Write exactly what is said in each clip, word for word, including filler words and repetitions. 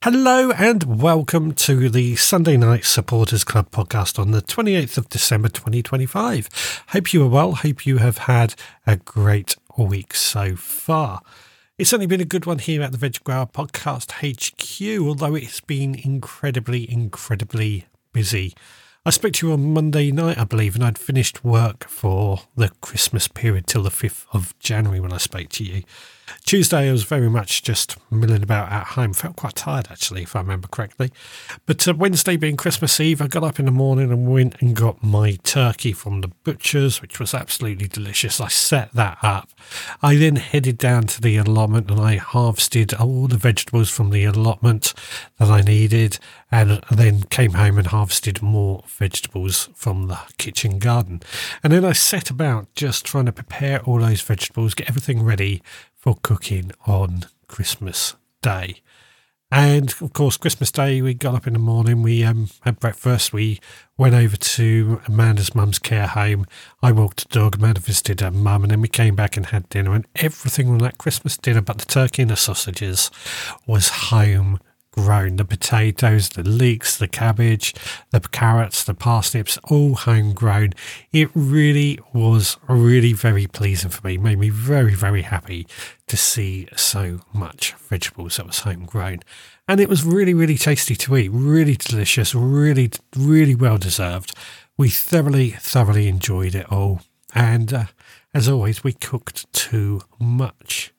Hello and welcome to the Sunday Night Supporters Club podcast on the twenty-eighth of December twenty twenty-five. Hope you are well. Hope you have had a great week so far. It's only been a good one here at the Veg Grower Podcast H Q, although it's been incredibly, incredibly busy. I spoke to you on Monday night, I believe, and I'd finished work for the Christmas period till the fifth of January when I spoke to you. Tuesday, I was very much just milling about at home. Felt quite tired, actually, if I remember correctly. But uh, Wednesday being Christmas Eve, I got up in the morning and went and got my turkey from the butcher's, which was absolutely delicious. I set that up. I then headed down to the allotment and I harvested all the vegetables from the allotment that I needed, and then came home and harvested more vegetables from the kitchen garden. And then I set about just trying to prepare all those vegetables, get everything ready for cooking on Christmas Day. And of course, Christmas Day, we got up in the morning, we um, had breakfast, we went over to Amanda's mum's care home. I walked the dog, Amanda visited her mum, and then we came back and had dinner, and everything on that Christmas dinner but the turkey and the sausages was home grown. The potatoes, the leeks, the cabbage, the carrots, the parsnips, all homegrown. It really was really very pleasing for me. Made me very, very happy to see so much vegetables that was homegrown. And it was really, really tasty to eat. Really delicious. Really, really well deserved. We thoroughly, thoroughly enjoyed it all. And uh, as always, we cooked too much.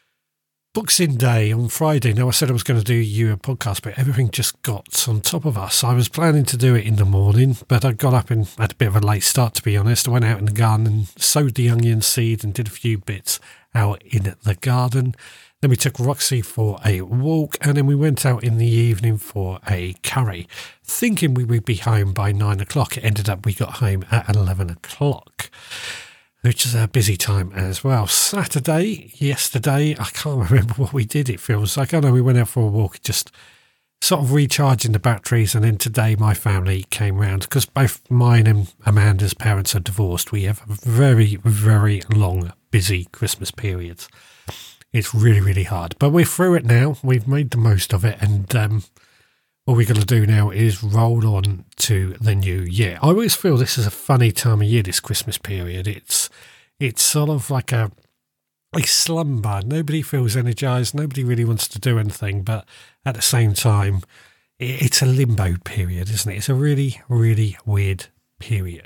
Boxing Day on Friday. Now, I said I was going to do you a podcast, but everything just got on top of us. I was planning to do it in the morning, but I got up and had a bit of a late start, to be honest. I went out in the garden and sowed the onion seed and did a few bits out in the garden. Then we took Roxy for a walk, and then we went out in the evening for a curry, thinking we would be home by nine o'clock. It ended up we got home at eleven o'clock. Which is a busy time as well. Saturday, yesterday, I can't remember what we did, it feels like. I know we went out for a walk, just sort of recharging the batteries, and then today my family came round, because both mine and Amanda's parents are divorced. We have a very, very long, busy Christmas period. It's really, really hard. But we're through it now. We've made the most of it, and um, all we're going to do now is roll on to the new year. I always feel this is a funny time of year, this Christmas period. It's it's sort of like a, a slumber. Nobody feels energised. Nobody really wants to do anything. But at the same time, it's a limbo period, isn't it? It's a really, really weird period.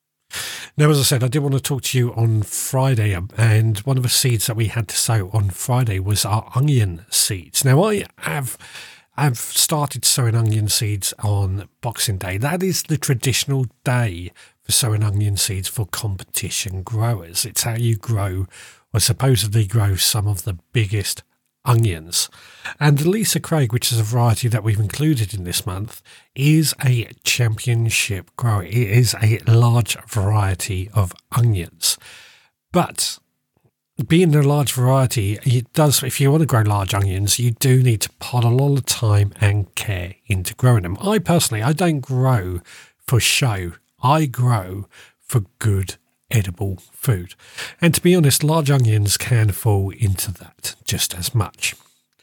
Now, as I said, I did want to talk to you on Friday, and one of the seeds that we had to sow on Friday was our onion seeds. Now, I have... I've started sowing onion seeds on Boxing Day. That is the traditional day for sowing onion seeds for competition growers. It's how you grow, or supposedly grow, some of the biggest onions. And Lisa Craig, which is a variety that we've included in this month, is a championship grower. It is a large variety of onions. But being a large variety, it does, if you want to grow large onions, you do need to put a lot of time and care into growing them. I personally, I don't grow for show. I grow for good edible food. And to be honest, large onions can fall into that just as much.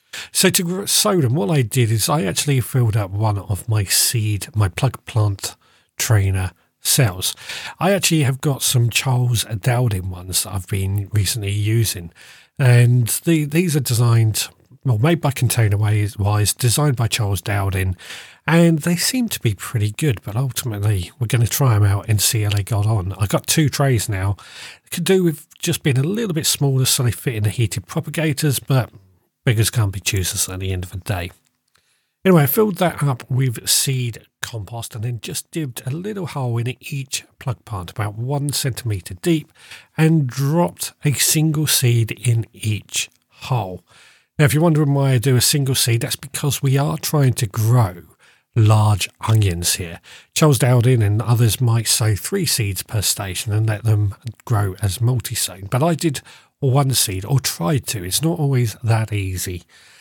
So to sow them, what I did is I actually filled up one of my seed, my plug plant trainer cells. I actually have got some Charles Dowding ones that I've been recently using, and the, these are designed, well, made by Container Wise, designed by Charles Dowding, and they seem to be pretty good, but ultimately we're going to try them out and see how they got on. I got two trays now. It could do with just being a little bit smaller so they fit in the heated propagators, but beggars can't be choosers at the end of the day. Anyway, I filled that up with seed compost and then just dibbed a little hole in each plug plant, about one centimetre deep, and dropped a single seed in each hole. Now, if you're wondering why I do a single seed, that's because we are trying to grow large onions here. Charles Dowding and others might sow three seeds per station and let them grow as multi-sown, but I did one seed, or tried to. It's not always that easy.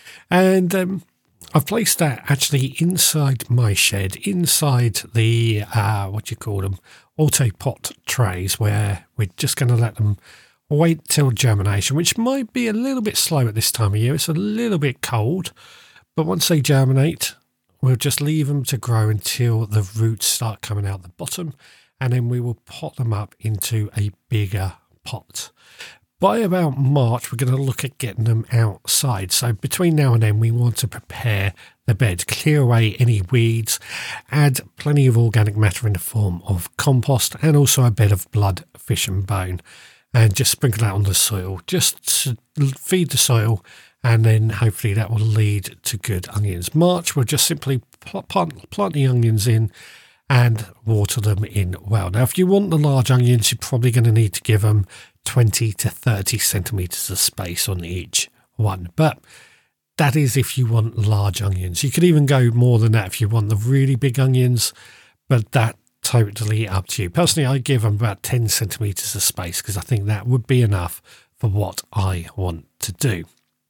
And um, I've placed that actually inside my shed, inside the, uh, what do you call them, auto pot trays, where we're just going to let them wait till germination, which might be a little bit slow at this time of year. It's a little bit cold, But once they germinate, we'll just leave them to grow until the roots start coming out the bottom, and then we will pot them up into a bigger pot. By about March, we're going to look at getting them outside. So between now and then, we want to prepare the bed, clear away any weeds, add plenty of organic matter in the form of compost, and also a bed of blood, fish and bone, and just sprinkle that on the soil, just to feed the soil, and then hopefully that will lead to good onions. March, we'll just simply plant, plant the onions in and water them in well. Now, if you want the large onions, you're probably going to need to give them twenty to thirty centimetres of space on each one. But that is if you want large onions. You could even go more than that if you want the really big onions, but that totally up to you. Personally, I give them about ten centimetres of space because I think that would be enough for what I want to do.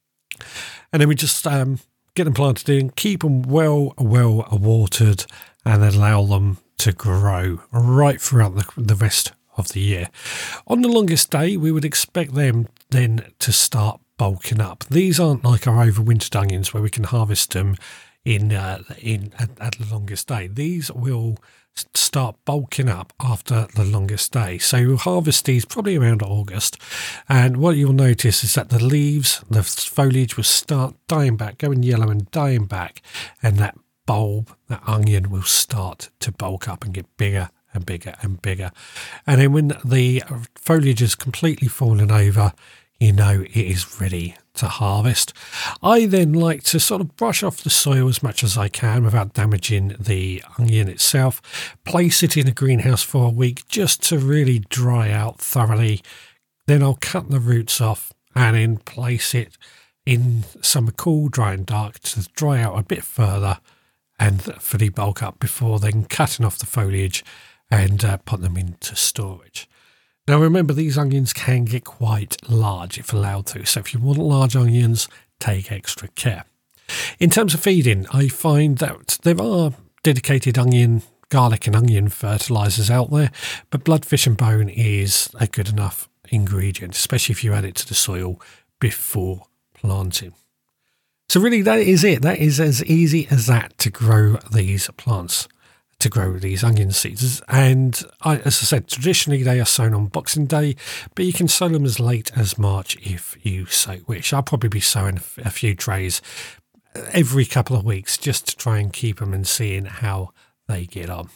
And then we just um, get them planted in, keep them well, well watered, and allow them to grow right throughout the, the rest of the year. On the longest day, we would expect them then to start bulking up. These aren't like our overwintered onions where we can harvest them in uh, in at, at the longest day. These will start bulking up after the longest day. So you'll harvest these probably around August, and what you'll notice is that the leaves, the foliage will start dying back, going yellow and dying back, and that bulb, that onion will start to bulk up and get bigger and bigger and bigger. And then when the foliage is completely fallen over, you know it is ready to harvest. I then like to sort of brush off the soil as much as I can without damaging the onion itself. Place it in a greenhouse for a week just to really dry out thoroughly. Then I'll cut the roots off and then place it in somewhere cool, dry and dark to dry out a bit further and fully bulk up before then cutting off the foliage and uh, put them into storage. Now remember, these onions can get quite large if allowed to, so if you want large onions, take extra care. In terms of feeding, I find that there are dedicated onion, garlic and onion fertilisers out there, but blood, fish and bone is a good enough ingredient, especially if you add it to the soil before planting. So really that is it. That is as easy as that to grow these plants, to grow these onion seeds. And I, as I said, traditionally they are sown on Boxing Day, but you can sow them as late as March if you so wish. I'll probably be sowing a few trays every couple of weeks just to try and keep them and seeing how they get on.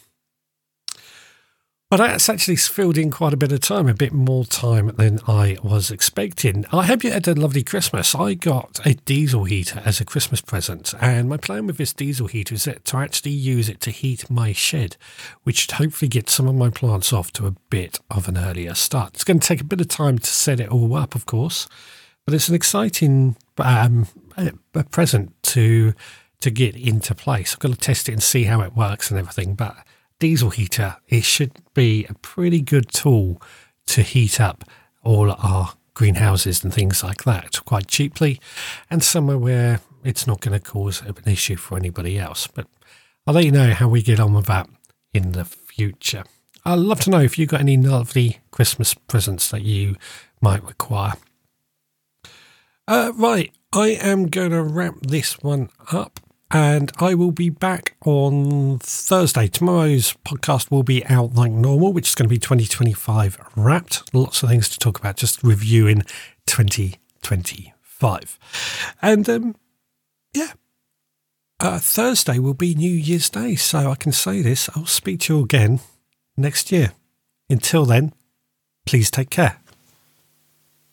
But that's actually filled in quite a bit of time, a bit more time than I was expecting. I hope you had a lovely Christmas. I got a diesel heater as a Christmas present, and my plan with this diesel heater is to actually use it to heat my shed, which should hopefully get some of my plants off to a bit of an earlier start. It's going to take a bit of time to set it all up, of course, but it's an exciting um, a present to to get into place. I've got to test it and see how it works and everything, but diesel heater, it should be a pretty good tool to heat up all our greenhouses and things like that quite cheaply, and somewhere where it's not going to cause an issue for anybody else. But I'll let you know how we get on with that in the future. I'd love to know if you've got any lovely Christmas presents that you might require. Uh, right, I am going to wrap this one up. And I will be back on Thursday. Tomorrow's podcast will be out like normal, which is going to be twenty twenty-five wrapped. Lots of things to talk about, just reviewing twenty twenty-five. And um, yeah, uh, Thursday will be New Year's Day. So I can say this, I'll speak to you again next year. Until then, please take care.